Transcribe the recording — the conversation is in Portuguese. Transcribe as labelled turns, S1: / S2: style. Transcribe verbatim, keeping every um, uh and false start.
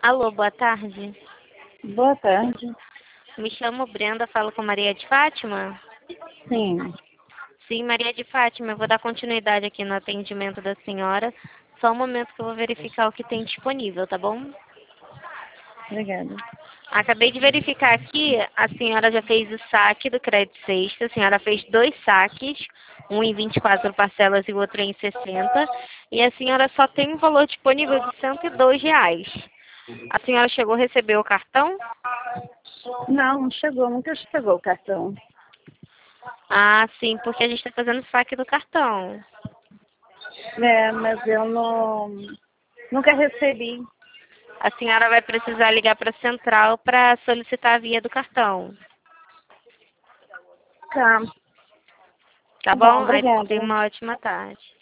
S1: Alô, boa tarde.
S2: Boa tarde.
S1: Me chamo Brenda, falo com Maria de Fátima?
S2: Sim.
S1: Sim, Maria de Fátima, eu vou dar continuidade aqui no atendimento da senhora. Só um momento que eu vou verificar o que tem disponível, tá bom?
S2: Obrigada.
S1: Acabei de verificar aqui, a senhora já fez o saque do crédito sexta, a senhora fez dois saques, um em vinte e quatro parcelas e o outro em sessenta, e a senhora só tem um valor disponível de cento e dois reais. A senhora chegou a receber o cartão?
S2: Não, não chegou, nunca chegou o cartão.
S1: Ah, sim, porque a gente está fazendo saque do cartão.
S2: É, mas eu não nunca recebi.
S1: A senhora vai precisar ligar para a central para solicitar a via do cartão.
S2: Tá.
S1: Tá
S2: Tá bom,
S1: bom? Aí tenha
S2: obrigada.
S1: uma ótima tarde.